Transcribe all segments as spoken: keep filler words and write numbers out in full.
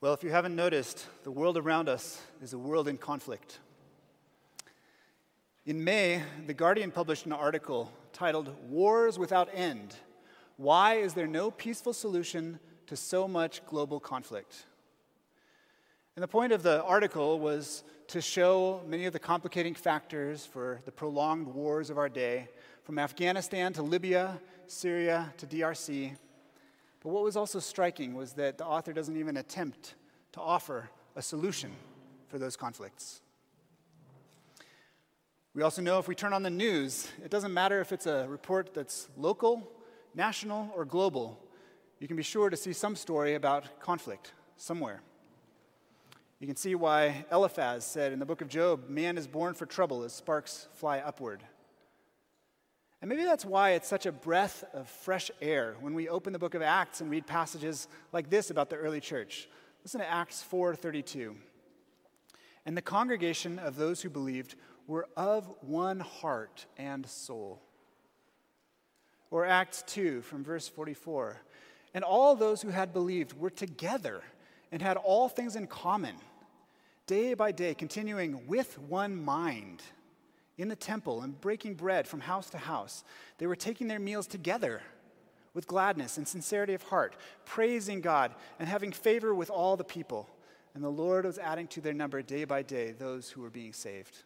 Well, if you haven't noticed, the world around us is a world in conflict. In May, The Guardian published an article titled, "Wars Without End. Why is there no peaceful solution to so much global conflict?" And the point of the article was to show many of the complicating factors for the prolonged wars of our day, from Afghanistan to Libya, Syria to D R C. But what was also striking was that the author doesn't even attempt to offer a solution for those conflicts. We also know if we turn on the news, it doesn't matter if it's a report that's local, national, or global, you can be sure to see some story about conflict somewhere. You can see why Eliphaz said in the book of Job, "Man is born for trouble as sparks fly upward." And maybe that's why it's such a breath of fresh air when we open the book of Acts and read passages like this about the early church. Listen to Acts four thirty-two. "And the congregation of those who believed were of one heart and soul." Or Acts two from verse forty-four. "And all those who had believed were together and had all things in common, day by day continuing with one mind in the temple and breaking bread from house to house. They were taking their meals together with gladness and sincerity of heart, praising God and having favor with all the people. And the Lord was adding to their number day by day those who were being saved."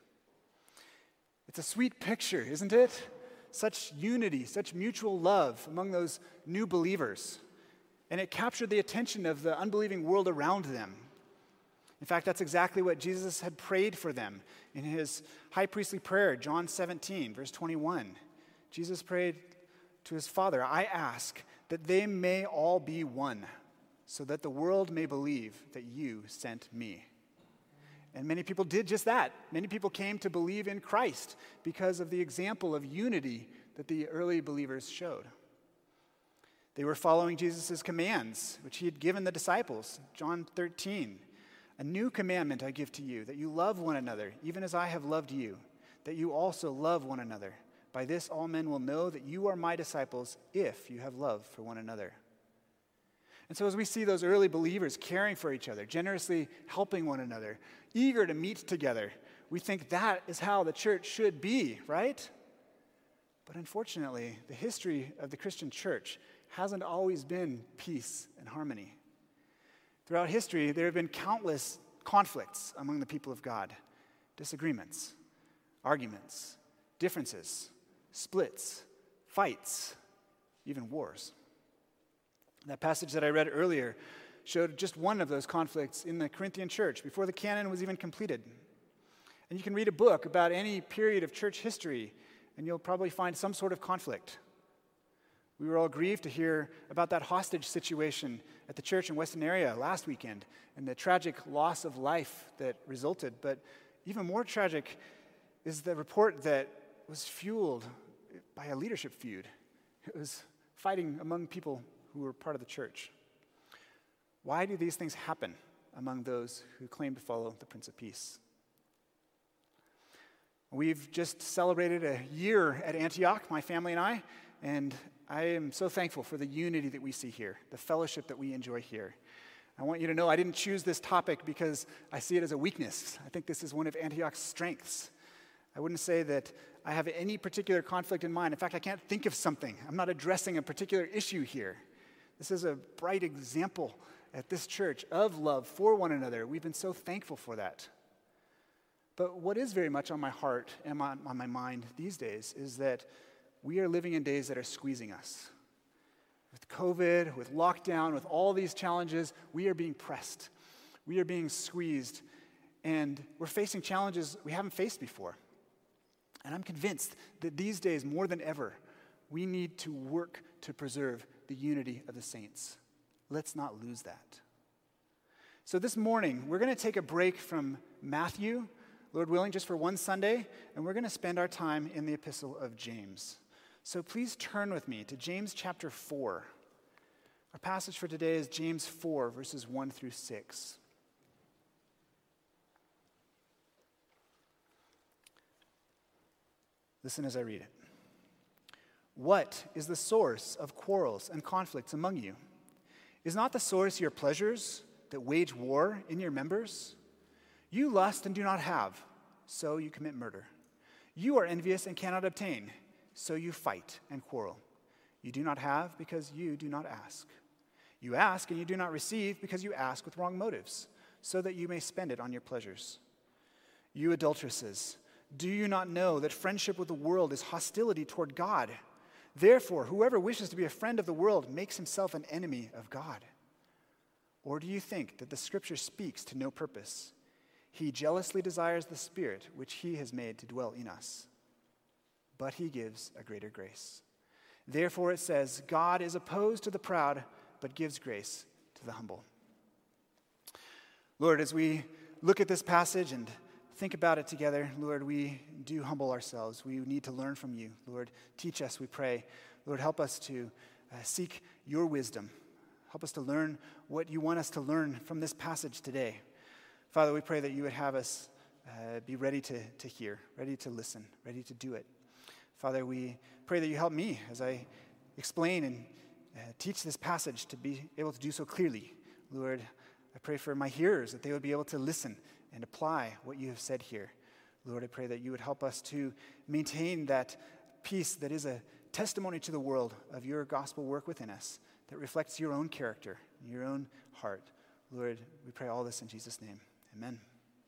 It's a sweet picture, isn't it? Such unity, such mutual love among those new believers. And it captured the attention of the unbelieving world around them. In fact, that's exactly what Jesus had prayed for them in his high priestly prayer, John seventeen, verse twenty-one. Jesus prayed to his Father, "I ask that they may all be one, so that the world may believe that you sent me." And many people did just that. Many people came to believe in Christ because of the example of unity that the early believers showed. They were following Jesus' commands, which he had given the disciples. John thirteen, "A new commandment I give to you, that you love one another, even as I have loved you, that you also love one another. By this all men will know that you are my disciples, if you have love for one another." And so as we see those early believers caring for each other, generously helping one another, eager to meet together, we think that is how the church should be, right? But unfortunately, the history of the Christian church hasn't always been peace and harmony. Throughout history, there have been countless conflicts among the people of God, disagreements, arguments, differences, splits, fights, even wars. That passage that I read earlier showed just one of those conflicts in the Corinthian church before the canon was even completed. And you can read a book about any period of church history, and you'll probably find some sort of conflict. We were all grieved to hear about that hostage situation at the church in Weston area last weekend and the tragic loss of life that resulted. But even more tragic is the report that was fueled by a leadership feud. It was fighting among people who were part of the church. Why do these things happen among those who claim to follow the Prince of Peace? We've just celebrated a year at Antioch, my family and I, and I am so thankful for the unity that we see here, the fellowship that we enjoy here. I want you to know I didn't choose this topic because I see it as a weakness. I think this is one of Antioch's strengths. I wouldn't say that I have any particular conflict in mind. In fact, I can't think of something. I'm not addressing a particular issue here. This is a bright example at this church of love for one another. We've been so thankful for that. But what is very much on my heart and on, on my mind these days is that we are living in days that are squeezing us. With COVID, with lockdown, with all these challenges, we are being pressed. We are being squeezed, and we're facing challenges we haven't faced before. And I'm convinced that these days, more than ever, we need to work to preserve the unity of the saints. Let's not lose that. So this morning, we're going to take a break from Matthew, Lord willing, just for one Sunday, and we're going to spend our time in the epistle of James. So please turn with me to James chapter four. Our passage for today is James four, verses one through six. Listen as I read it. "What is the source of quarrels and conflicts among you? Is not the source your pleasures, that wage war in your members? You lust and do not have, so you commit murder. You are envious and cannot obtain, so you fight and quarrel. You do not have because you do not ask. You ask and you do not receive because you ask with wrong motives, so that you may spend it on your pleasures. You adulteresses, do you not know that friendship with the world is hostility toward God? Therefore, whoever wishes to be a friend of the world makes himself an enemy of God. Or do you think that the Scripture speaks to no purpose? He jealously desires the Spirit which he has made to dwell in us. But he gives a greater grace. Therefore it says, God is opposed to the proud, but gives grace to the humble. Lord, as we look at this passage and think about it together, Lord, we do humble ourselves. We need to learn from you. Lord, teach us, we pray. Lord, help us to uh, seek your wisdom. Help us to learn what you want us to learn from this passage today. Father, we pray that you would have us uh, be ready to, to hear, ready to listen, ready to do it. Father, we pray that you help me as I explain and uh, teach this passage to be able to do so clearly. Lord, I pray for my hearers that they would be able to listen and apply what you have said here. Lord, I pray that you would help us to maintain that peace that is a testimony to the world of your gospel work within us, that reflects your own character, your own heart. Lord, we pray all this in Jesus' name. Amen.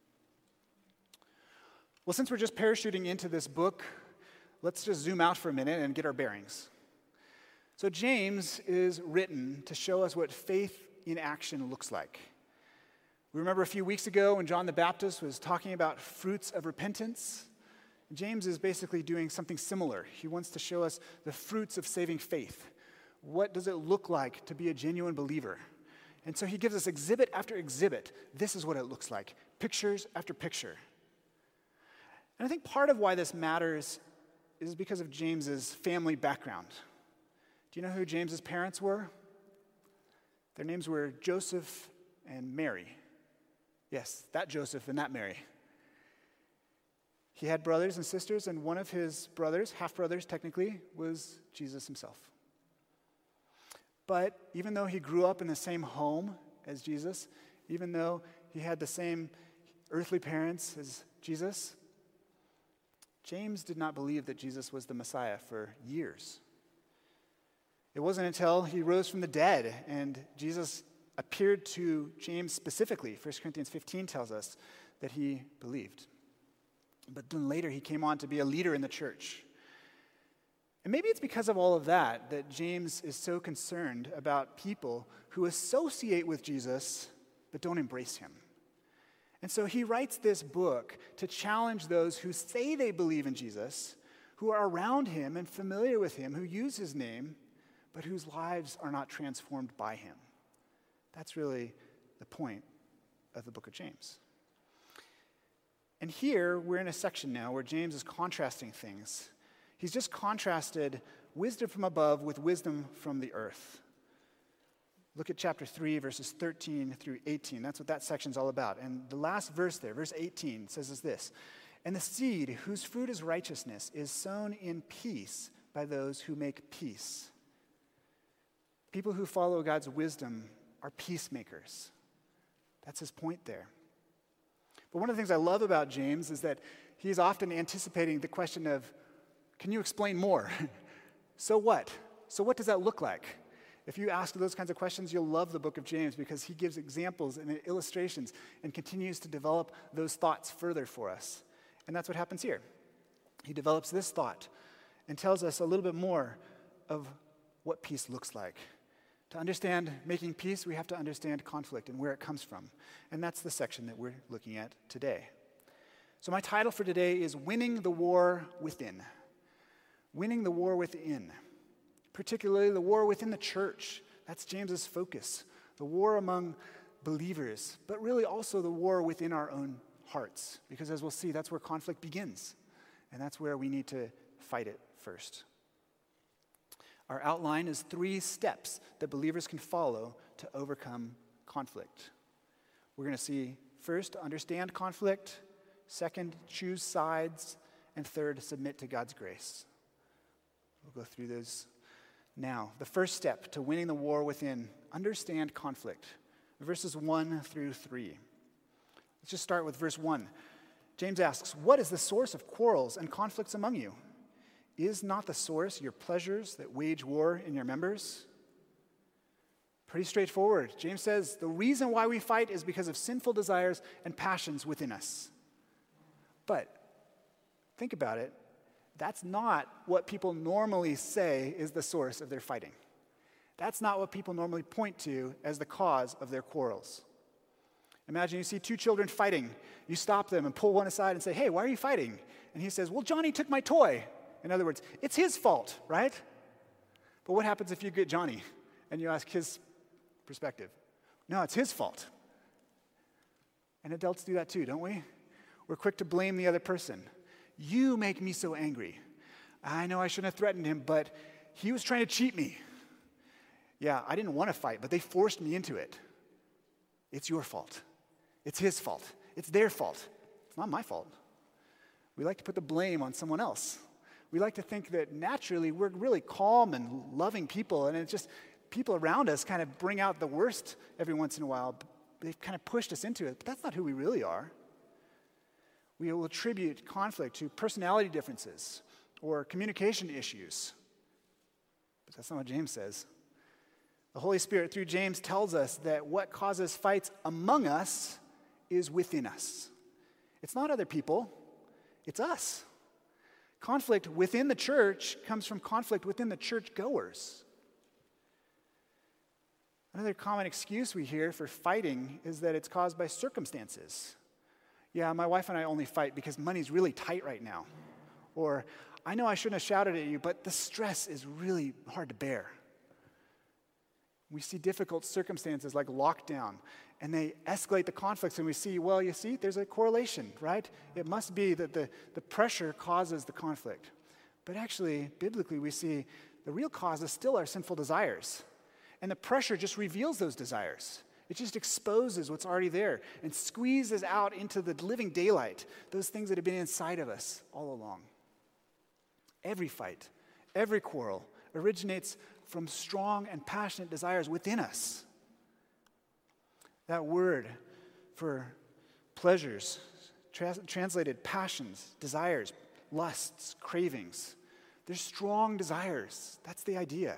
Well, since we're just parachuting into this book, let's just zoom out for a minute and get our bearings. So James is written to show us what faith in action looks like. We remember a few weeks ago when John the Baptist was talking about fruits of repentance. James is basically doing something similar. He wants to show us the fruits of saving faith. What does it look like to be a genuine believer? And so he gives us exhibit after exhibit. This is what it looks like. Pictures after picture. And I think part of why this matters is because of James's family background. Do you know who James's parents were? Their names were Joseph and Mary. Yes, that Joseph and that Mary. He had brothers and sisters, and one of his brothers, half-brothers technically, was Jesus himself. But even though he grew up in the same home as Jesus, even though he had the same earthly parents as Jesus, James did not believe that Jesus was the Messiah for years. It wasn't until he rose from the dead and Jesus appeared to James specifically, First Corinthians fifteen tells us, that he believed. But then later he came on to be a leader in the church. And maybe it's because of all of that that James is so concerned about people who associate with Jesus but don't embrace him. And so he writes this book to challenge those who say they believe in Jesus, who are around him and familiar with him, who use his name, but whose lives are not transformed by him. That's really the point of the book of James. And here, we're in a section now where James is contrasting things. He's just contrasted wisdom from above with wisdom from the earth. Look at chapter three, verses thirteen through eighteen. That's what that section's all about. And the last verse there, verse eighteen, says is this: "And the seed whose fruit is righteousness is sown in peace by those who make peace." People who follow God's wisdom are peacemakers. That's his point there. But one of the things I love about James is that he's often anticipating the question of, can you explain more? So what? So what does that look like? If you ask those kinds of questions, you'll love the book of James because he gives examples and illustrations and continues to develop those thoughts further for us. And that's what happens here. He develops this thought and tells us a little bit more of what peace looks like. To understand making peace, we have to understand conflict and where it comes from. And that's the section that we're looking at today. So my title for today is Winning the War Within. Winning the war within. Particularly the war within the church. That's James's focus. The war among believers, but really also the war within our own hearts. Because as we'll see, that's where conflict begins. And that's where we need to fight it first. Our outline is three steps that believers can follow to overcome conflict. We're going to see, first, understand conflict. Second, choose sides. And third, submit to God's grace. We'll go through those now. The first step to winning the war within, understand conflict. verses one through three. Let's just start with verse one. James asks, "What is the source of quarrels and conflicts among you? Is not the source your pleasures that wage war in your members?" Pretty straightforward. James says the reason why we fight is because of sinful desires and passions within us. But think about it. That's not what people normally say is the source of their fighting. That's not what people normally point to as the cause of their quarrels. Imagine you see two children fighting. You stop them and pull one aside and say, "Hey, why are you fighting?" And he says, "Well, Johnny took my toy." In other words, it's his fault, right? But what happens if you get Johnny and you ask his perspective? No, it's his fault. And adults do that too, don't we? We're quick to blame the other person. "You make me so angry. I know I shouldn't have threatened him, but he was trying to cheat me. Yeah, I didn't want to fight, but they forced me into it. It's your fault. It's his fault. It's their fault. It's not my fault." We like to put the blame on someone else. We like to think that naturally we're really calm and loving people, and it's just people around us kind of bring out the worst every once in a while. They've kind of pushed us into it, but that's not who we really are. We will attribute conflict to personality differences or communication issues. But that's not what James says. The Holy Spirit, through James, tells us that what causes fights among us is within us. It's not other people, it's us. Conflict within the church comes from conflict within the churchgoers. Another common excuse we hear for fighting is that it's caused by circumstances. "Yeah, my wife and I only fight because money's really tight right now." Or, "I know I shouldn't have shouted at you, but the stress is really hard to bear." We see difficult circumstances like lockdown, and they escalate the conflicts, and we see, well, you see, there's a correlation, right? It must be that the, the pressure causes the conflict. But actually, biblically, we see the real cause is still our sinful desires. And the pressure just reveals those desires. It just exposes what's already there and squeezes out into the living daylight those things that have been inside of us all along. Every fight, every quarrel originates from strong and passionate desires within us. That word for pleasures, trans- translated passions, desires, lusts, cravings, they're strong desires. That's the idea.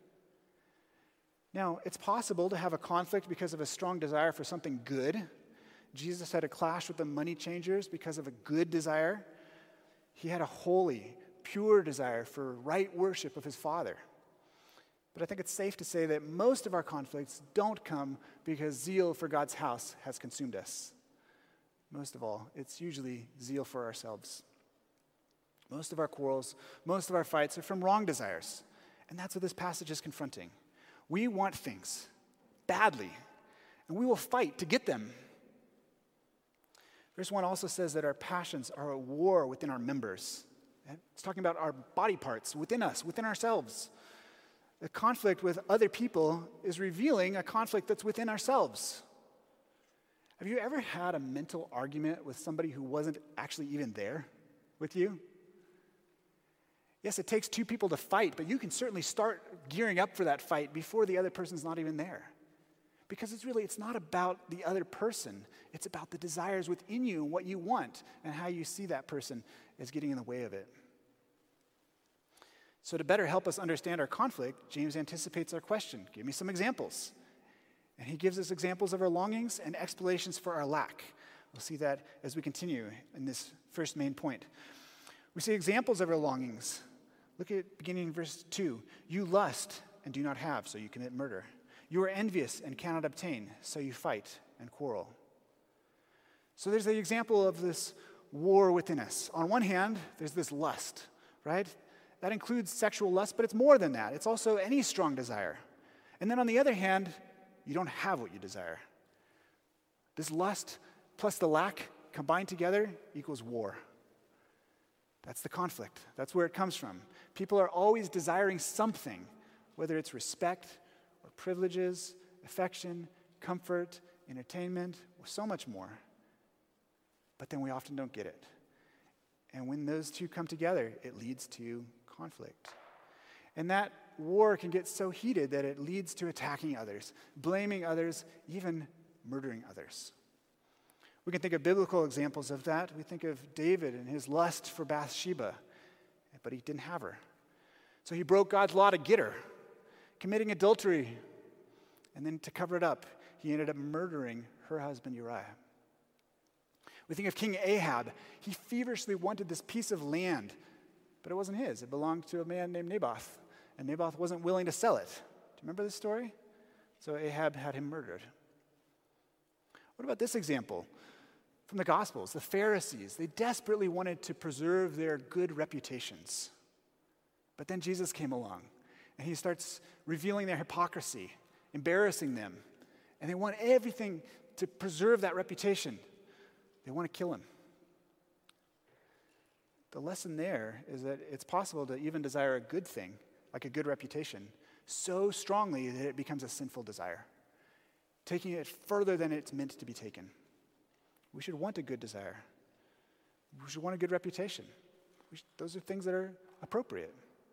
Now, it's possible to have a conflict because of a strong desire for something good. Jesus had a clash with the money changers because of a good desire. He had a holy, pure desire for right worship of his Father. But I think it's safe to say that most of our conflicts don't come because zeal for God's house has consumed us. Most of all, it's usually zeal for ourselves. Most of our quarrels, most of our fights are from wrong desires. And that's what this passage is confronting. We want things badly, and we will fight to get them. Verse one also says that our passions are at war within our members. It's talking about our body parts within us, within ourselves. The conflict with other people is revealing a conflict that's within ourselves. Have you ever had a mental argument with somebody who wasn't actually even there with you? Yes, it takes two people to fight, but you can certainly start gearing up for that fight before the other person's not even there. Because it's really, it's not about the other person. It's about the desires within you and what you want and how you see that person as getting in the way of it. So to better help us understand our conflict, James anticipates our question. Give me some examples. And he gives us examples of our longings and explanations for our lack. We'll see that as we continue in this first main point. We see examples of our longings. Look at beginning in verse two. You lust and do not have, so you commit murder. You are envious and cannot obtain, so you fight and quarrel. So there's the example of this war within us. On one hand, there's this lust, right? That includes sexual lust, but it's more than that. It's also any strong desire. And then on the other hand, you don't have what you desire. This lust plus the lack combined together equals war. That's the conflict. That's where it comes from. People are always desiring something, whether it's respect or privileges, affection, comfort, entertainment, or so much more. But then we often don't get it. And when those two come together, it leads to conflict. And that war can get so heated that it leads to attacking others, blaming others, even murdering others. We can think of biblical examples of that. We think of David and his lust for Bathsheba, but he didn't have her. So he broke God's law to get her, committing adultery. And then to cover it up, he ended up murdering her husband Uriah. We think of King Ahab. He feverishly wanted this piece of land, but it wasn't his. It belonged to a man named Naboth, and Naboth wasn't willing to sell it. Do you remember this story? So Ahab had him murdered. What about this example from the Gospels? The Pharisees, they desperately wanted to preserve their good reputations. But then Jesus came along, and he starts revealing their hypocrisy, embarrassing them, and they want everything to preserve that reputation. They want to kill him. The lesson there is that it's possible to even desire a good thing, like a good reputation, so strongly that it becomes a sinful desire, taking it further than it's meant to be taken. We should want a good desire. We should want a good reputation. We should, those are things that are appropriate.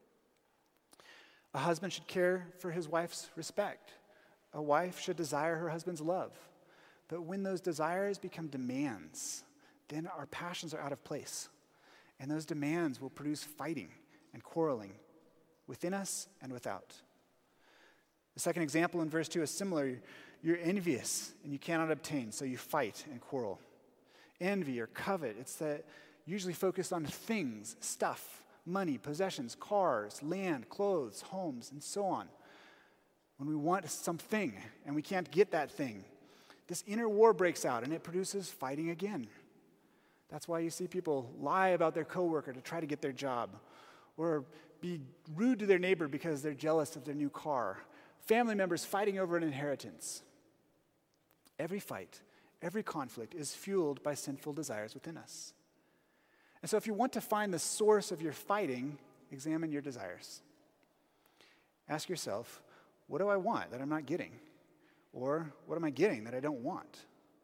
A husband should care for his wife's respect. A wife should desire her husband's love. But when those desires become demands, then our passions are out of place. And those demands will produce fighting and quarreling within us and without. The second example in verse two is similar. You're envious and you cannot obtain, so you fight and quarrel. Envy or covet, it's that usually focused on things, stuff, money, possessions, cars, land, clothes, homes, and so on. When we want something and we can't get that thing, this inner war breaks out and it produces fighting again. That's why you see people lie about their coworker to try to get their job, or be rude to their neighbor because they're jealous of their new car. Family members fighting over an inheritance. Every fight, every conflict is fueled by sinful desires within us. And so if you want to find the source of your fighting, examine your desires. Ask yourself, what do I want that I'm not getting? Or what am I getting that I don't want?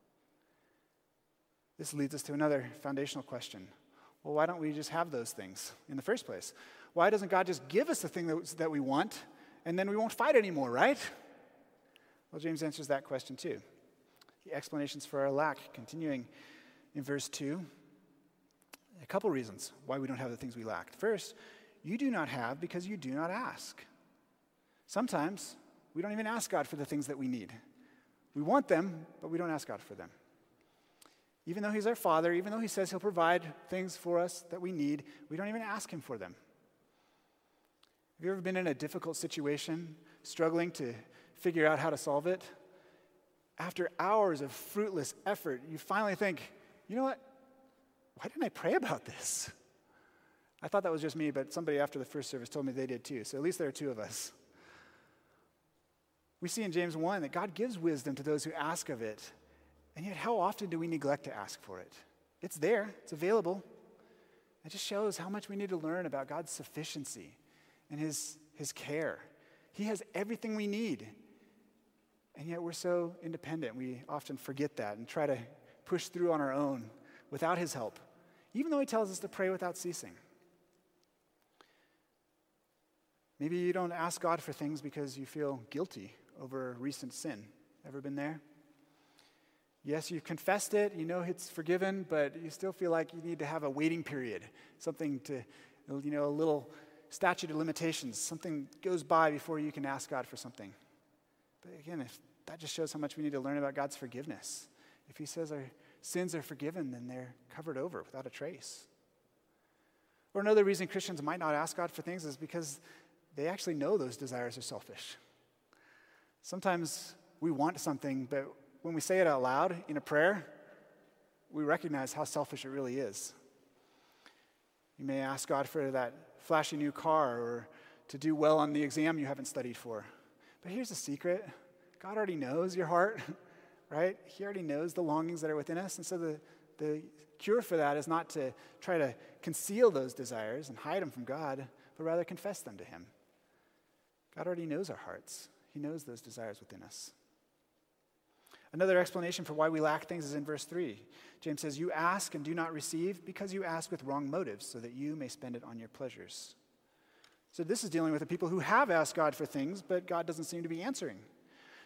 This leads us to another foundational question. Well, why don't we just have those things in the first place? Why doesn't God just give us the thing that, that we want, and then we won't fight anymore, right? Well, James answers that question too. The explanations for our lack, continuing in verse two. A couple reasons why we don't have the things we lack. First, you do not have because you do not ask. Sometimes we don't even ask God for the things that we need. We want them, but we don't ask God for them. Even though he's our Father, even though he says he'll provide things for us that we need, we don't even ask him for them. Have you ever been in a difficult situation, struggling to figure out how to solve it? After hours of fruitless effort, you finally think, you know what? Why didn't I pray about this? I thought that was just me, but somebody after the first service told me they did too, so at least there are two of us. We see in James one that God gives wisdom to those who ask of it, and yet how often do we neglect to ask for it? It's there, it's available. It just shows how much we need to learn about God's sufficiency and his, his care. He has everything we need, and yet we're so independent. We often forget that and try to push through on our own without his help, even though he tells us to pray without ceasing. Maybe you don't ask God for things because you feel guilty over a recent sin. Ever been there? Yes, you've confessed it, you know it's forgiven, but you still feel like you need to have a waiting period, something to, you know, a little statute of limitations, something goes by before you can ask God for something. But again, if that just shows how much we need to learn about God's forgiveness. If he says our sins are forgiven, then they're covered over without a trace. Or another reason Christians might not ask God for things is because they actually know those desires are selfish. Sometimes we want something, but when we say it out loud in a prayer, we recognize how selfish it really is. You may ask God for that flashy new car or to do well on the exam you haven't studied for. But here's the secret. God already knows your heart, right? He already knows the longings that are within us. And so the, the cure for that is not to try to conceal those desires and hide them from God, but rather confess them to him. God already knows our hearts. He knows those desires within us. Another explanation for why we lack things is in verse three. James says, you ask and do not receive because you ask with wrong motives so that you may spend it on your pleasures. So this is dealing with the people who have asked God for things, but God doesn't seem to be answering.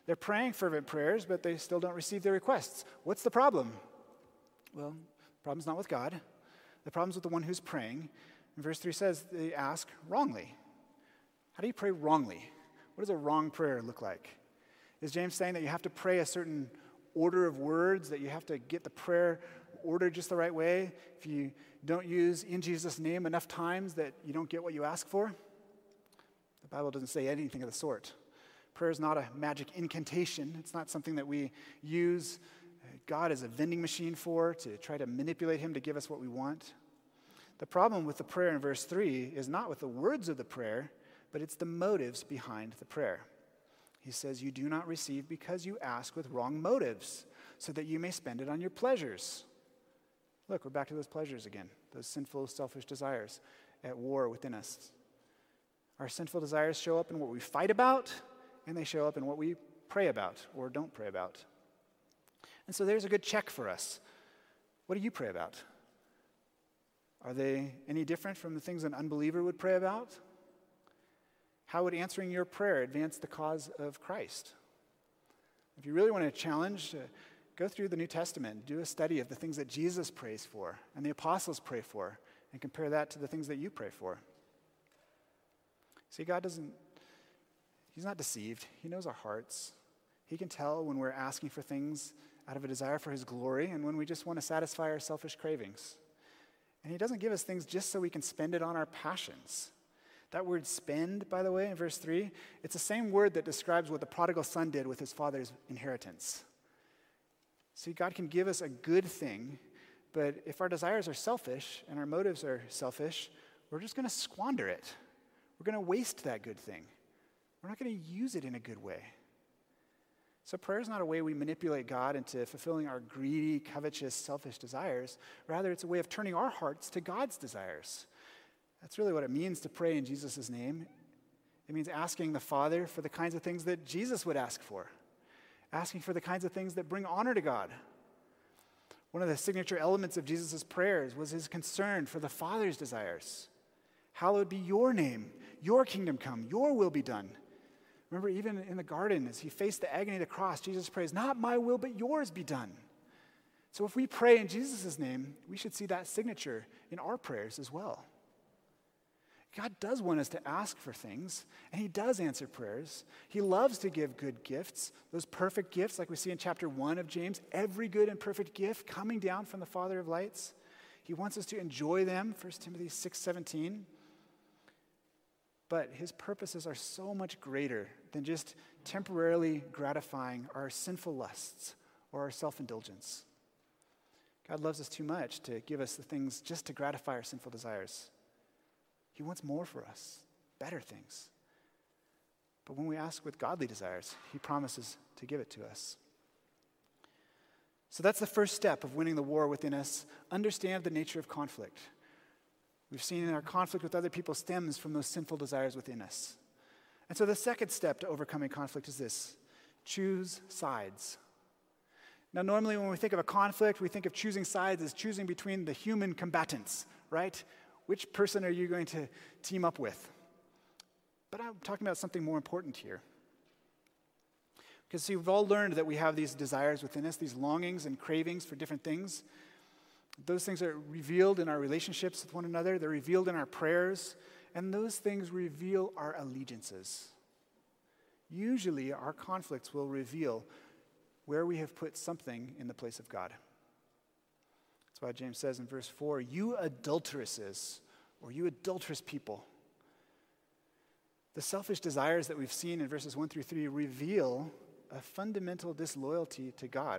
They're praying fervent prayers, but they still don't receive their requests. What's the problem? Well, the problem's not with God. The problem's with the one who's praying. And verse three says they ask wrongly. How do you pray wrongly? What does a wrong prayer look like? Is James saying that you have to pray a certain order of words, that you have to get the prayer ordered just the right way? If you don't use in Jesus' name enough times, that you don't get what you ask for? The Bible doesn't say anything of the sort. Prayer is not a magic incantation. It's not something that we use God as a vending machine for, to try to manipulate him to give us what we want. The problem with the prayer in verse three is not with the words of the prayer, but it's the motives behind the prayer. He says, you do not receive because you ask with wrong motives, so that you may spend it on your pleasures. Look, we're back to those pleasures again, those sinful, selfish desires at war within us. Our sinful desires show up in what we fight about, and they show up in what we pray about or don't pray about. And so there's a good check for us. What do you pray about? Are they any different from the things an unbeliever would pray about? How would answering your prayer advance the cause of Christ? If you really want to challenge, uh, go through the New Testament, do a study of the things that Jesus prays for and the apostles pray for, and compare that to the things that you pray for. See, God doesn't, he's not deceived. He knows our hearts. He can tell when we're asking for things out of a desire for his glory and when we just want to satisfy our selfish cravings. And he doesn't give us things just so we can spend it on our passions. That word spend, by the way, in verse three, it's the same word that describes what the prodigal son did with his father's inheritance. See, God can give us a good thing, but if our desires are selfish and our motives are selfish, we're just going to squander it. We're going to waste that good thing. We're not going to use it in a good way. So prayer is not a way we manipulate God into fulfilling our greedy, covetous, selfish desires. Rather, it's a way of turning our hearts to God's desires. That's really what it means to pray in Jesus' name. It means asking the Father for the kinds of things that Jesus would ask for. Asking for the kinds of things that bring honor to God. One of the signature elements of Jesus' prayers was his concern for the Father's desires. Hallowed be your name, your kingdom come, your will be done. Remember, even in the garden, as he faced the agony of the cross, Jesus prays, not my will, but yours be done. So if we pray in Jesus' name, we should see that signature in our prayers as well. God does want us to ask for things, and he does answer prayers. He loves to give good gifts, those perfect gifts like we see in chapter one of James, every good and perfect gift coming down from the Father of lights. He wants us to enjoy them, First Timothy six seventeen. But his purposes are so much greater than just temporarily gratifying our sinful lusts or our self-indulgence. God loves us too much to give us the things just to gratify our sinful desires. He wants more for us, better things. But when we ask with godly desires, he promises to give it to us. So that's the first step of winning the war within us. Understand the nature of conflict. We've seen in our conflict with other people stems from those sinful desires within us. And so the second step to overcoming conflict is this: choose sides. Now, normally when we think of a conflict, we think of choosing sides as choosing between the human combatants, right? Which person are you going to team up with? But I'm talking about something more important here. Because see, we've all learned that we have these desires within us, these longings and cravings for different things. Those things are revealed in our relationships with one another. They're revealed in our prayers. And those things reveal our allegiances. Usually, our conflicts will reveal where we have put something in the place of God. That's why James says in verse four, you adulteresses, or you adulterous people. The selfish desires that we've seen in verses one through three reveal a fundamental disloyalty to God.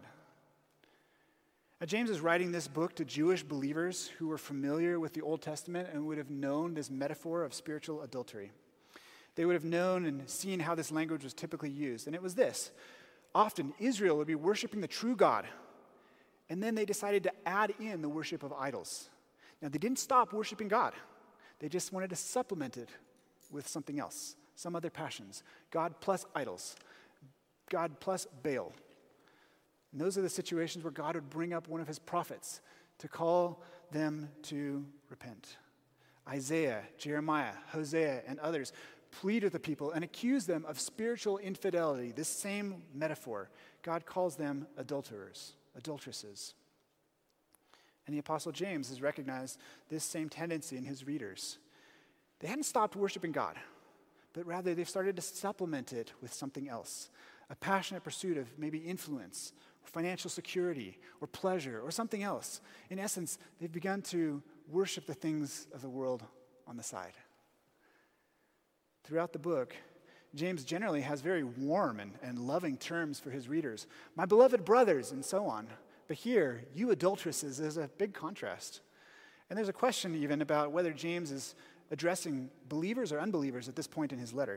Now, James is writing this book to Jewish believers who were familiar with the Old Testament and would have known this metaphor of spiritual adultery. They would have known and seen how this language was typically used. And it was this: often Israel would be worshiping the true God, and then they decided to add in the worship of idols. Now, they didn't stop worshiping God. They just wanted to supplement it with something else, some other passions. God plus idols. God plus Baal. And those are the situations where God would bring up one of his prophets to call them to repent. Isaiah, Jeremiah, Hosea, and others plead with the people and accuse them of spiritual infidelity. This same metaphor, God calls them adulterers, adulteresses. And the Apostle James has recognized this same tendency in his readers. They hadn't stopped worshiping God, but rather they've started to supplement it with something else, a passionate pursuit of maybe influence, or financial security, or pleasure, or something else. In essence, they've begun to worship the things of the world on the side. Throughout the book, James generally has very warm and, and loving terms for his readers. My beloved brothers, and so on. But here, you adulteresses, is a big contrast. And there's a question even about whether James is addressing believers or unbelievers at this point in his letter.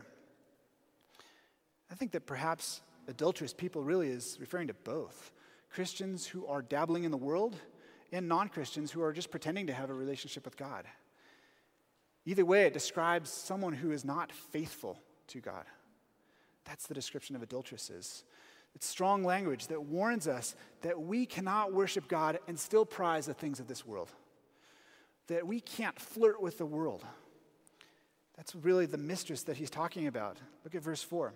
I think that perhaps adulterous people really is referring to both. Christians who are dabbling in the world and non-Christians who are just pretending to have a relationship with God. Either way, it describes someone who is not faithful to God. That's the description of adulteresses. It's strong language that warns us that we cannot worship God and still prize the things of this world. That we can't flirt with the world. That's really the mistress that he's talking about. Look at verse four.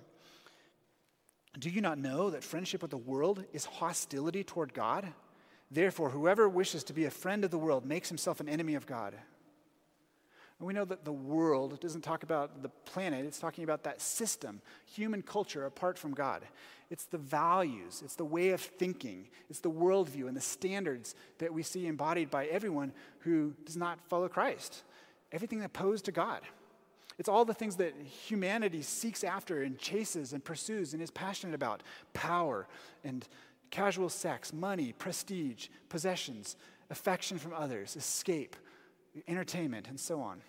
Do you not know that friendship with the world is hostility toward God? Therefore, whoever wishes to be a friend of the world makes himself an enemy of God. And we know that the world doesn't talk about the planet, it's talking about that system, human culture apart from God. It's the values, it's the way of thinking, it's the worldview and the standards that we see embodied by everyone who does not follow Christ. Everything opposed to God. It's all the things that humanity seeks after and chases and pursues and is passionate about. Power and casual sex, money, prestige, possessions, affection from others, escape, entertainment, and so on.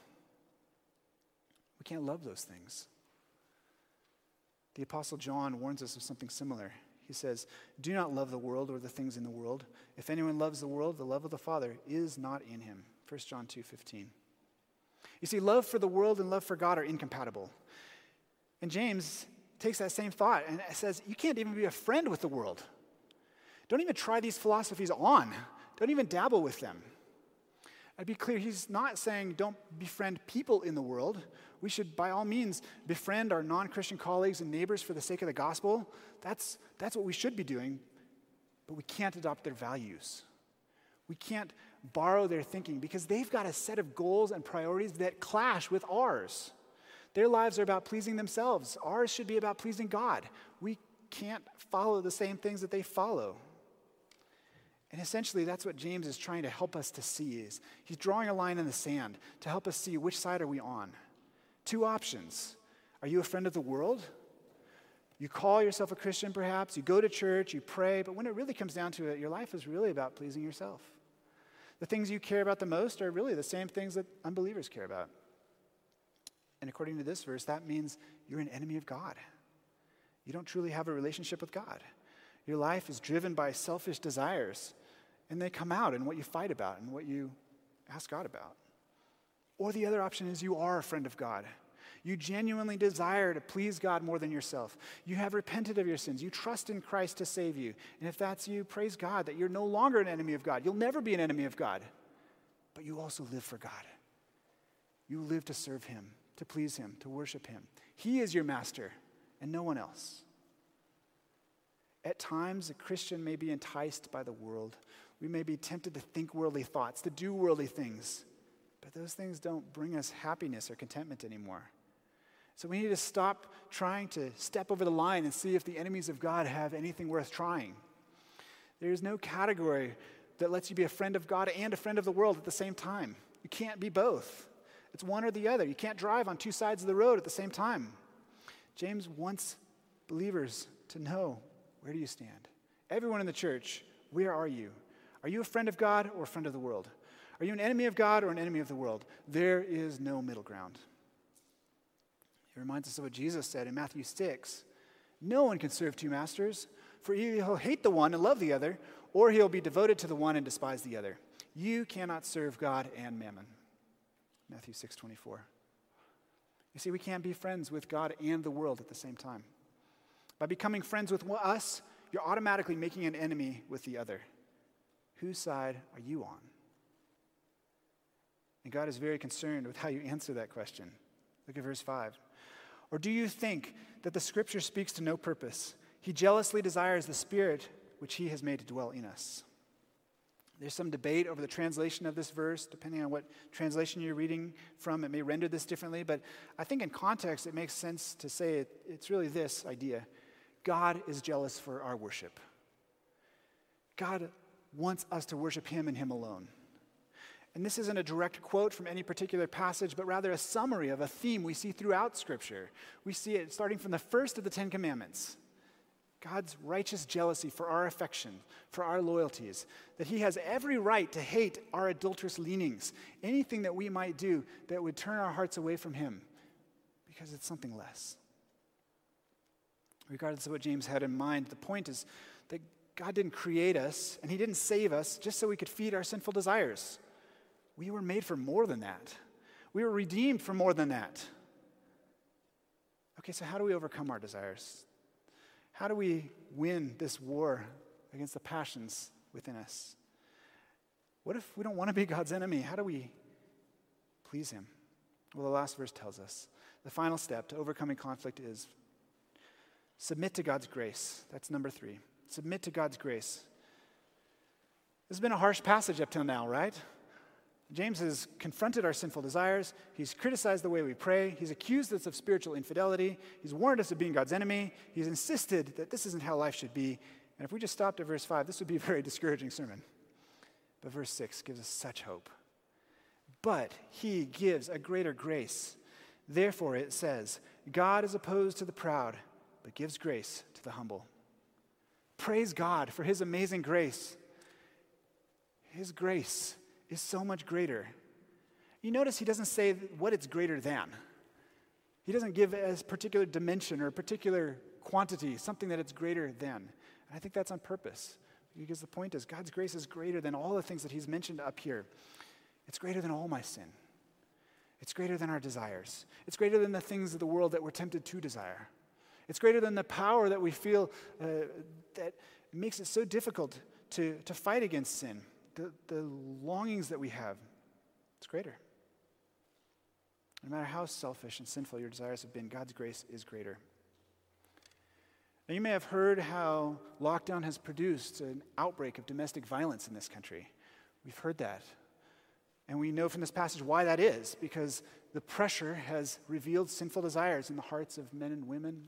We can't love those things. The Apostle John warns us of something similar. He says, do not love the world or the things in the world. If anyone loves the world, the love of the Father is not in him. First John two fifteen. You see, love for the world and love for God are incompatible. And James takes that same thought and says, you can't even be a friend with the world. Don't even try these philosophies on. Don't even dabble with them. I'd be clear, he's not saying don't befriend people in the world. We should, by all means, befriend our non-Christian colleagues and neighbors for the sake of the gospel. That's, that's what we should be doing, but we can't adopt their values. We can't borrow their thinking because they've got a set of goals and priorities that clash with ours. Their lives are about pleasing themselves. Ours should be about pleasing God. We can't follow the same things that they follow. And essentially, that's what James is trying to help us to see. Is he's drawing a line in the sand to help us see which side are we on. Two options. Are you a friend of the world? You call yourself a Christian, perhaps. You go to church, you pray, but when it really comes down to it, your life is really about pleasing yourself. The things you care about the most are really the same things that unbelievers care about. And according to this verse, that means you're an enemy of God. You don't truly have a relationship with God. Your life is driven by selfish desires, and they come out in what you fight about and what you ask God about. Or the other option is you are a friend of God. You genuinely desire to please God more than yourself. You have repented of your sins. You trust in Christ to save you. And if that's you, praise God that you're no longer an enemy of God. You'll never be an enemy of God. But you also live for God. You live to serve him, to please him, to worship him. He is your master and no one else. At times, a Christian may be enticed by the world. We may be tempted to think worldly thoughts, to do worldly things. But those things don't bring us happiness or contentment anymore. So we need to stop trying to step over the line and see if the enemies of God have anything worth trying. There is no category that lets you be a friend of God and a friend of the world at the same time. You can't be both. It's one or the other. You can't drive on two sides of the road at the same time. James wants believers to know, where do you stand? Everyone in the church, where are you? Are you a friend of God or a friend of the world? Are you an enemy of God or an enemy of the world? There is no middle ground. It reminds us of what Jesus said in Matthew six. No one can serve two masters, for either he'll hate the one and love the other, or he'll be devoted to the one and despise the other. You cannot serve God and mammon. Matthew six twenty-four. You see, we can't be friends with God and the world at the same time. By becoming friends with us, you're automatically making an enemy with the other. Whose side are you on? And God is very concerned with how you answer that question. Look at verse five. Or do you think that the Scripture speaks to no purpose? He jealously desires the Spirit which he has made to dwell in us. There's some debate over the translation of this verse. Depending on what translation you're reading from, it may render this differently. But I think in context, it makes sense to say it, it's really this idea. God is jealous for our worship. God wants us to worship him and him alone. And this isn't a direct quote from any particular passage, but rather a summary of a theme we see throughout Scripture. We see it starting from the first of the Ten Commandments. God's righteous jealousy for our affection, for our loyalties, that he has every right to hate our adulterous leanings, anything that we might do that would turn our hearts away from him, because it's something less. Regardless of what James had in mind, the point is that God didn't create us, and he didn't save us just so we could feed our sinful desires. We were made for more than that. We were redeemed for more than that. Okay, so how do we overcome our desires? How do we win this war against the passions within us? What if we don't want to be God's enemy? How do we please him? Well, the last verse tells us the final step to overcoming conflict is submit to God's grace. That's number three. Submit to God's grace. This has been a harsh passage up till now, right? James has confronted our sinful desires. He's criticized the way we pray. He's accused us of spiritual infidelity. He's warned us of being God's enemy. He's insisted that this isn't how life should be. And if we just stopped at verse five, this would be a very discouraging sermon. But verse six gives us such hope. But he gives a greater grace. Therefore, it says, God is opposed to the proud, but gives grace to the humble. Praise God for his amazing grace. His grace is so much greater. You notice he doesn't say what it's greater than. He doesn't give a particular dimension or a particular quantity, something that it's greater than. And I think that's on purpose, because the point is God's grace is greater than all the things that he's mentioned up here. It's greater than all my sin. It's greater than our desires. It's greater than the things of the world that we're tempted to desire. It's greater than the power that we feel uh, that makes it so difficult to, to fight against sin. The, the longings that we have, it's greater. No matter how selfish and sinful your desires have been, God's grace is greater. Now, you may have heard how lockdown has produced an outbreak of domestic violence in this country. We've heard that. And we know from this passage why that is, because the pressure has revealed sinful desires in the hearts of men and women.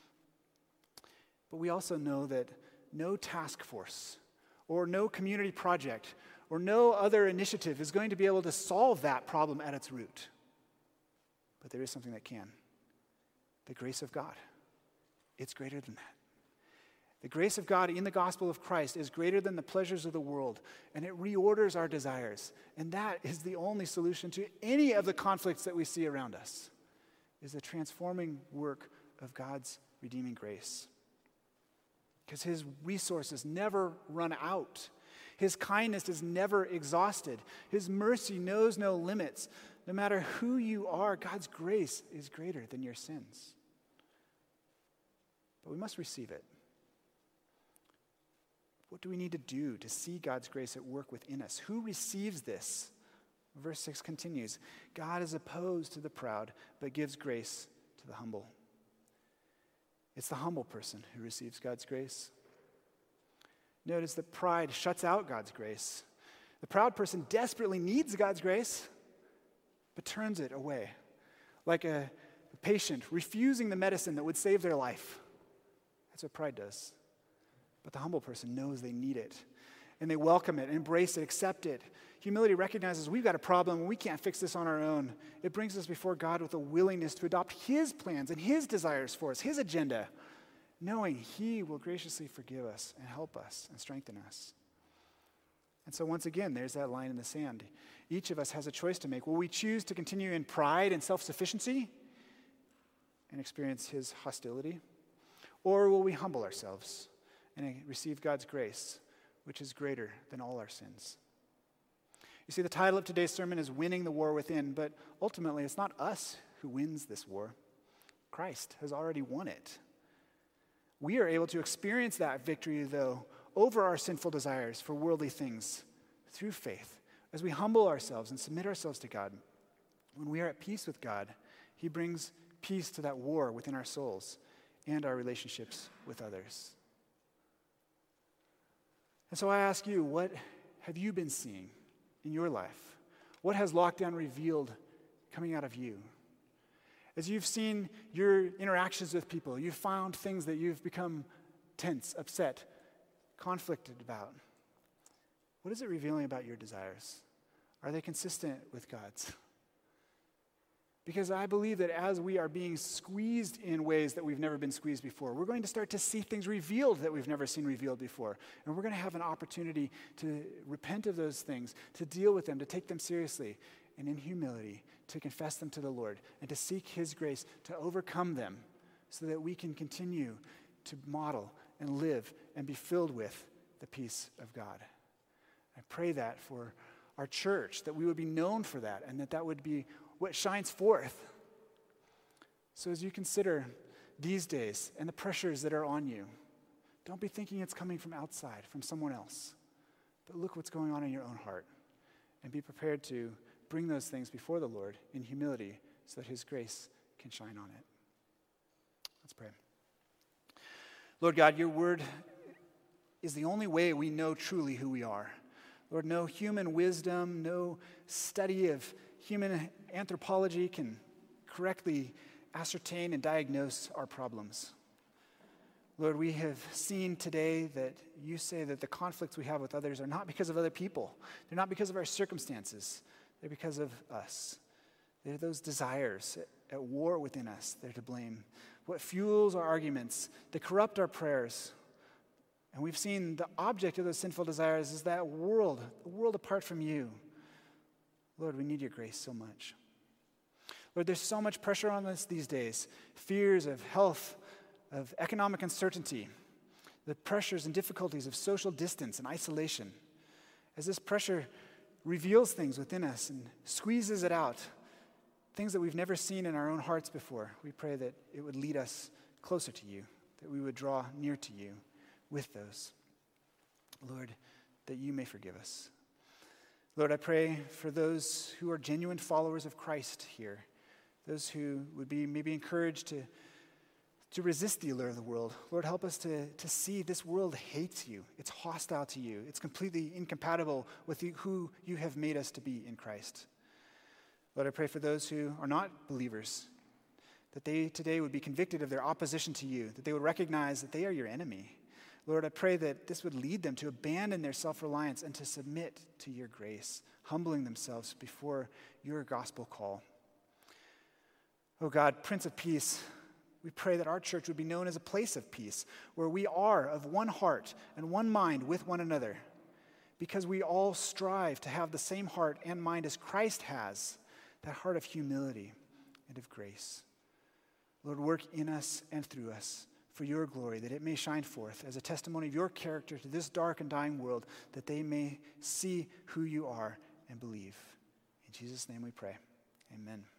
But we also know that no task force or no community project, or no other initiative is going to be able to solve that problem at its root. But there is something that can. The grace of God. It's greater than that. The grace of God in the gospel of Christ is greater than the pleasures of the world, and it reorders our desires. And that is the only solution to any of the conflicts that we see around us, is the transforming work of God's redeeming grace. Because his resources never run out. His kindness is never exhausted. His mercy knows no limits. No matter who you are, God's grace is greater than your sins. But we must receive it. What do we need to do to see God's grace at work within us? Who receives this? Verse six continues, God is opposed to the proud, but gives grace to the humble. It's the humble person who receives God's grace. Notice that pride shuts out God's grace. The proud person desperately needs God's grace, but turns it away, like a patient refusing the medicine that would save their life. That's what pride does. But the humble person knows they need it, and they welcome it, embrace it, accept it. Humility recognizes we've got a problem and we can't fix this on our own. It brings us before God with a willingness to adopt his plans and his desires for us, his agenda, knowing he will graciously forgive us and help us and strengthen us. And so once again, there's that line in the sand. Each of us has a choice to make. Will we choose to continue in pride and self-sufficiency and experience his hostility? Or will we humble ourselves and receive God's grace, which is greater than all our sins? You see, the title of today's sermon is Winning the War Within, but ultimately it's not us who wins this war. Christ has already won it. We are able to experience that victory, though, over our sinful desires for worldly things through faith. As we humble ourselves and submit ourselves to God, when we are at peace with God, he brings peace to that war within our souls and our relationships with others. And so I ask you, what have you been seeing in your life? What has lockdown revealed coming out of you? As you've seen your interactions with people, you've found things that you've become tense, upset, conflicted about. What is it revealing about your desires? Are they consistent with God's? Because I believe that as we are being squeezed in ways that we've never been squeezed before, we're going to start to see things revealed that we've never seen revealed before. And we're going to have an opportunity to repent of those things, to deal with them, to take them seriously, and in humility, to confess them to the Lord, and to seek His grace to overcome them so that we can continue to model and live and be filled with the peace of God. I pray that for our church, that we would be known for that, and that that would be what shines forth. So as you consider these days and the pressures that are on you, don't be thinking it's coming from outside, from someone else, but look what's going on in your own heart and be prepared to bring those things before the Lord in humility so that His grace can shine on it. Let's pray. Lord God, your word is the only way we know truly who we are. Lord, no human wisdom, no study of human anthropology can correctly ascertain and diagnose our problems. Lord, we have seen today that you say that the conflicts we have with others are not because of other people. They're not because of our circumstances. They're because of us. They're those desires at war within us. They're to blame. What fuels our arguments, that corrupt our prayers. And we've seen the object of those sinful desires is that world, a world apart from you. Lord, we need your grace so much. Lord, there's so much pressure on us these days. Fears of health, of economic uncertainty, the pressures and difficulties of social distance and isolation. As this pressure reveals things within us and squeezes it out, things that we've never seen in our own hearts before, we pray that it would lead us closer to you, that we would draw near to you with those. Lord, that you may forgive us. Lord, I pray for those who are genuine followers of Christ here, those who would be maybe encouraged to, to resist the allure of the world. Lord, help us to, to see this world hates you. It's hostile to you. It's completely incompatible with you, who you have made us to be in Christ. Lord, I pray for those who are not believers, that they today would be convicted of their opposition to you, that they would recognize that they are your enemy. Lord, I pray that this would lead them to abandon their self-reliance and to submit to your grace, humbling themselves before your gospel call. Oh God, Prince of Peace, we pray that our church would be known as a place of peace, where we are of one heart and one mind with one another, because we all strive to have the same heart and mind as Christ has, that heart of humility and of grace. Lord, work in us and through us for your glory, that it may shine forth as a testimony of your character to this dark and dying world, that they may see who you are and believe. In Jesus' name we pray. Amen.